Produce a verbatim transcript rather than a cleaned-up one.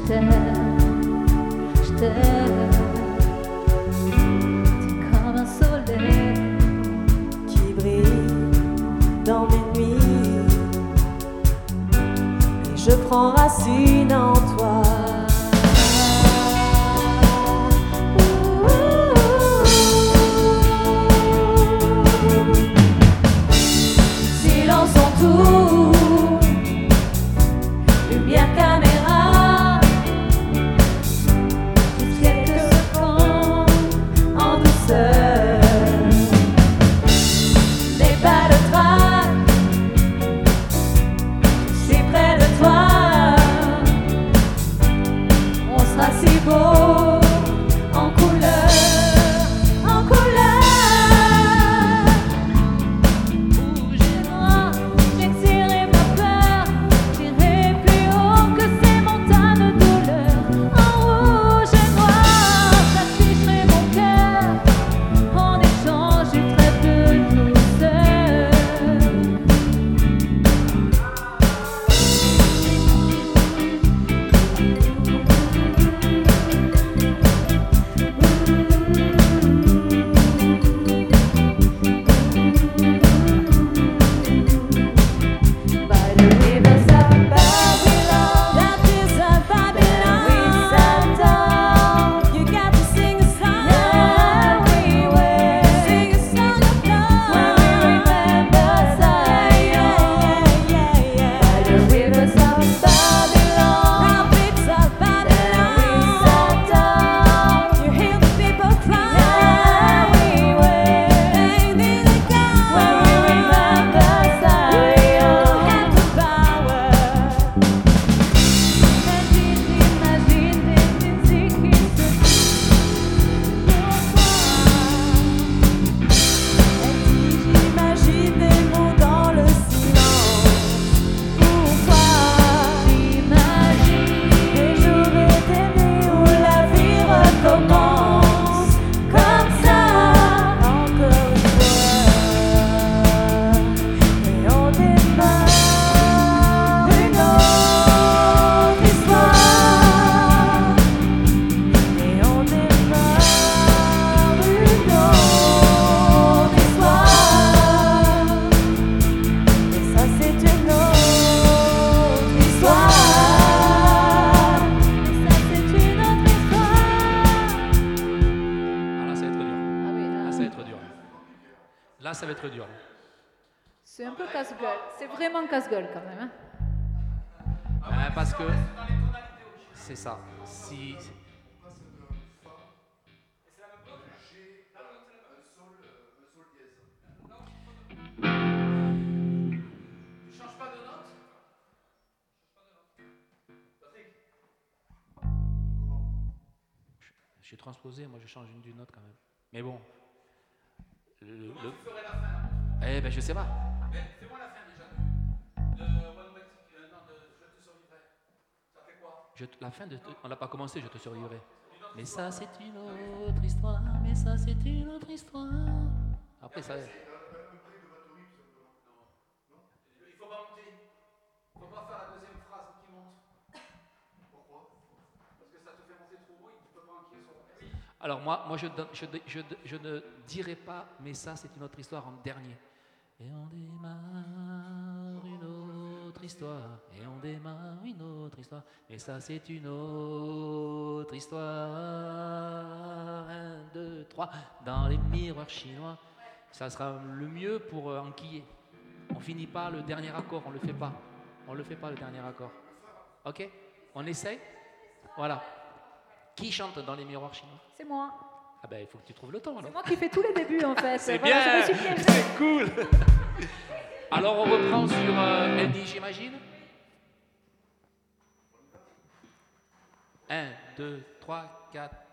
t'aime, je t'aime. T'es comme un soleil qui brille dans mes nuits, et je prends racine en toi. Silence en tout, lumière, caméra, juste quelques secondes en douceur. N'aie pas de trac, je suis près de toi. On sera si beau en couleur, en couleur. Rouge et noir, j'excilerai ma peur, j'irai plus haut que ces montagnes de douleur. En rouge et noir, j'afficherai mon cœur, en échange du trait de douceur. By the rivers of Babylon, that is a Babylon. We sat down, you got to sing a song. Now we will sing a song of love when we remember Zion. By the rivers of Babylon, rapids of Babylon. We sat down, you hear the people cry. Now we will sing this song when we remember Zion. You have the power. Imagine, imagine des musiques qui se J'imagine des mots dans le silence. Pour toi, j'imagine des jours et des nuits où la vie recommence. Comme ça, encore une fois. Et on démarre une autre histoire. Et on démarre une autre histoire. Et ça c'est une autre histoire. Et ça c'est une autre histoire. Ah, là, ça va être dur. Là, ça va être dur. Là, ça va être dur. C'est un peu casse-gueule, c'est vraiment casse-gueule quand même. Hein. Hein, parce que c'est ça. Si j'ai transposé, moi je change une d'une autre quand même. Mais bon. Le, le... tu ferais la fin? Eh ben je sais pas. Mais fais-moi la fin déjà. De One Way Ticket, non, de Je te survivrai. Ça fait quoi? Je, la fin de on n'a pas commencé, Je te survivrai. Mais ça c'est une autre histoire. Mais ça c'est une autre histoire. Après ça. Il faut pas monter. Il faut pas faire la deuxième phrase qui monte. Pourquoi? Parce que ça te fait monter trop haut et tu peux pas enquiller sur la personne. Alors moi, moi je, je, je, je ne dirai pas, mais ça c'est une autre histoire en dernier. Et on démarre une autre histoire. Et on démarre une autre histoire. Mais ça c'est une autre histoire. Un, deux, trois. Dans les miroirs chinois. Ça sera le mieux pour euh, enquiller. On finit pas le dernier accord, on le fait pas. On le fait pas le dernier accord. Ok? On essaye? Voilà. Qui chante dans les miroirs chinois? C'est moi. Ah ben il faut que tu trouves le temps alors. C'est moi qui fais tous les débuts en fait. C'est Voilà, bien, je me suis piégée. c'est cool. Alors on reprend sur euh, Elle dit j'imagine. Un, deux, trois, quatre.